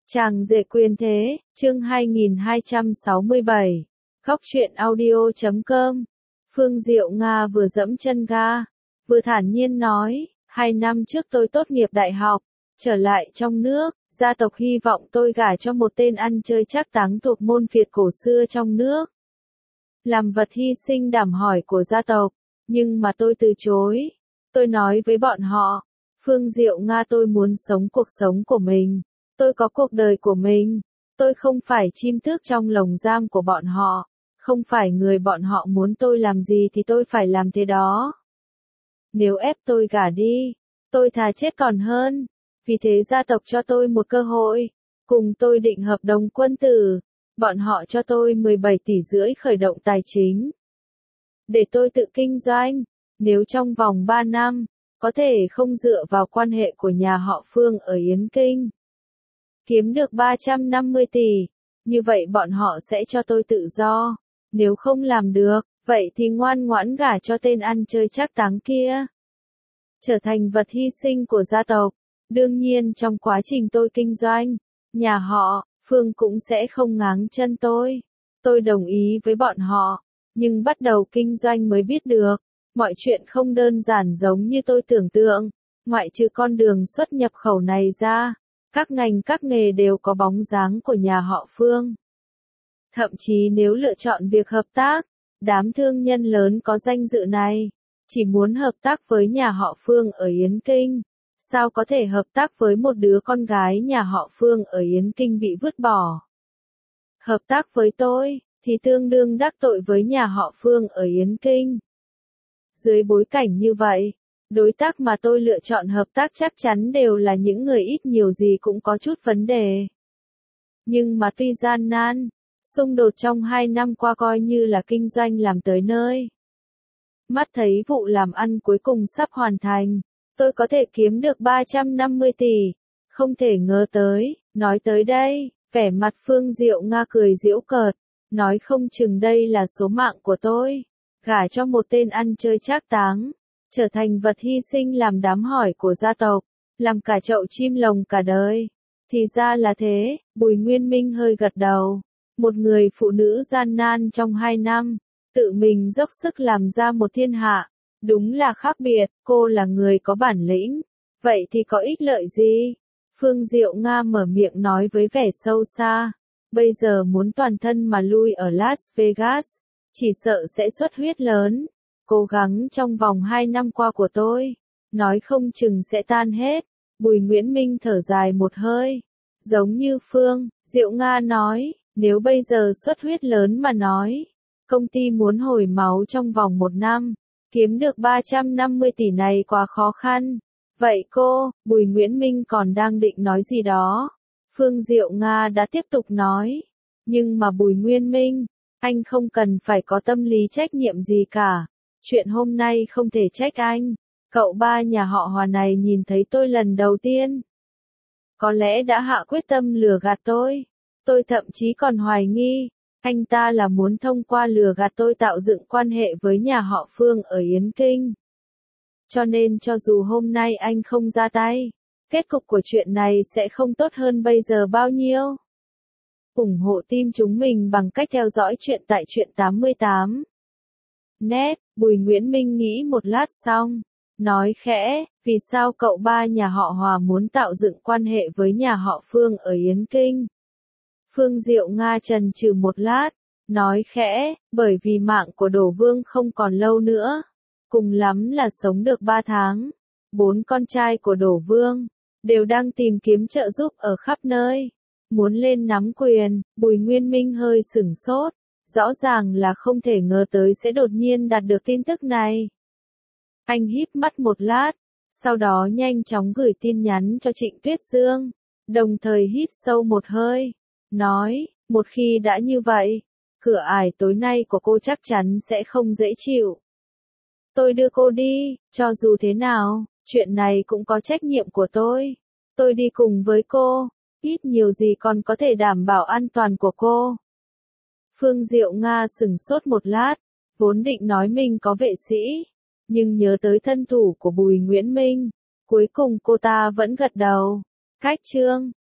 Chàng rể quyền thế, chương 2267. Góc truyện audio.com. Phương Diệu Nga vừa dẫm chân ga, vừa thản nhiên nói, 2 năm trước tôi tốt nghiệp đại học, trở lại trong nước, gia tộc hy vọng tôi gả cho một tên ăn chơi trác táng thuộc môn phiệt cổ xưa trong nước. Làm vật hy sinh đảm hỏi của gia tộc, nhưng mà tôi từ chối. Tôi nói với bọn họ, Phương Diệu Nga tôi muốn sống cuộc sống của mình. Tôi có cuộc đời của mình, tôi không phải chim tước trong lồng giam của bọn họ, không phải người bọn họ muốn tôi làm gì thì tôi phải làm thế đó. Nếu ép tôi gả đi, tôi thà chết còn hơn, vì thế gia tộc cho tôi một cơ hội, cùng tôi định hợp đồng quân tử, bọn họ cho tôi 17,5 tỷ khởi động tài chính. Để tôi tự kinh doanh, nếu trong vòng 3 năm, có thể không dựa vào quan hệ của nhà họ Phương ở Yến Kinh. Kiếm được 350 tỷ, như vậy bọn họ sẽ cho tôi tự do, nếu không làm được, vậy thì ngoan ngoãn gả cho tên ăn chơi trác táng kia. Trở thành vật hy sinh của gia tộc, đương nhiên trong quá trình tôi kinh doanh, nhà họ, Phương cũng sẽ không ngáng chân tôi. Tôi đồng ý với bọn họ, nhưng bắt đầu kinh doanh mới biết được, mọi chuyện không đơn giản giống như tôi tưởng tượng, ngoại trừ con đường xuất nhập khẩu này ra. Các ngành các nghề đều có bóng dáng của nhà họ Phương. Thậm chí nếu lựa chọn việc hợp tác, đám thương nhân lớn có danh dự này, chỉ muốn hợp tác với nhà họ Phương ở Yến Kinh, sao có thể hợp tác với một đứa con gái nhà họ Phương ở Yến Kinh bị vứt bỏ. Hợp tác với tôi, thì tương đương đắc tội với nhà họ Phương ở Yến Kinh. Dưới bối cảnh như vậy, đối tác mà tôi lựa chọn hợp tác chắc chắn đều là những người ít nhiều gì cũng có chút vấn đề. Nhưng mà tuy gian nan, xung đột trong 2 năm qua coi như là kinh doanh làm tới nơi. Mắt thấy vụ làm ăn cuối cùng sắp hoàn thành, tôi có thể kiếm được 350 tỷ, không thể ngờ tới, nói tới đây, vẻ mặt Phương Diệu Nga cười giễu cợt, nói không chừng đây là số mạng của tôi, gả cho một tên ăn chơi trác táng. Trở thành vật hy sinh làm đám hỏi của gia tộc, làm cả chậu chim lồng cả đời. Thì ra là thế, Bùi Nguyên Minh hơi gật đầu. Một người phụ nữ gian nan trong 2 năm, tự mình dốc sức làm ra một thiên hạ. Đúng là khác biệt, cô là người có bản lĩnh. Vậy thì có ích lợi gì? Phương Diệu Nga mở miệng nói với vẻ sâu xa. Bây giờ muốn toàn thân mà lui ở Las Vegas, chỉ sợ sẽ xuất huyết lớn. Cố gắng trong vòng 2 năm qua của tôi, nói không chừng sẽ tan hết. Bùi Nguyễn Minh thở dài một hơi. Giống như Phương Diệu Nga nói, nếu bây giờ xuất huyết lớn mà nói, công ty muốn hồi máu trong vòng 1 năm, kiếm được 350 tỷ này quá khó khăn. Vậy cô, Bùi Nguyễn Minh còn đang định nói gì đó. Phương Diệu Nga đã tiếp tục nói. Nhưng mà Bùi Nguyên Minh, anh không cần phải có tâm lý trách nhiệm gì cả. Chuyện hôm nay không thể trách anh. Cậu ba nhà họ Hòa này nhìn thấy tôi lần đầu tiên, có lẽ đã hạ quyết tâm lừa gạt tôi. Tôi thậm chí còn hoài nghi, anh ta là muốn thông qua lừa gạt tôi tạo dựng quan hệ với nhà họ Phương ở Yến Kinh. Cho nên cho dù hôm nay anh không ra tay, kết cục của chuyện này sẽ không tốt hơn bây giờ bao nhiêu. ủng hộ team chúng mình bằng cách theo dõi chuyện tại Truyện 88. Net, Bùi Nguyễn Minh nghĩ một lát xong, nói khẽ, vì sao cậu ba nhà họ Hòa muốn tạo dựng quan hệ với nhà họ Phương ở Yến Kinh? Phương Diệu Nga chần chừ một lát, nói khẽ, bởi vì mạng của Đổ Vương không còn lâu nữa, cùng lắm là sống được 3 tháng. 4 con trai của Đổ Vương đều đang tìm kiếm trợ giúp ở khắp nơi, muốn lên nắm quyền. Bùi Nguyên Minh hơi sửng sốt. Rõ ràng là không thể ngờ tới sẽ đột nhiên đạt được tin tức này. Anh híp mắt một lát, sau đó nhanh chóng gửi tin nhắn cho Trịnh Tuyết Dương, đồng thời hít sâu một hơi, nói, một khi đã như vậy, cửa ải tối nay của cô chắc chắn sẽ không dễ chịu. Tôi đưa cô đi, cho dù thế nào, chuyện này cũng có trách nhiệm của tôi. Tôi đi cùng với cô, ít nhiều gì còn có thể đảm bảo an toàn của cô. Phương Diệu Nga sửng sốt một lát, vốn định nói mình có vệ sĩ, nhưng nhớ tới thân thủ của Bùi Nguyễn Minh, cuối cùng cô ta vẫn gật đầu. Cách chương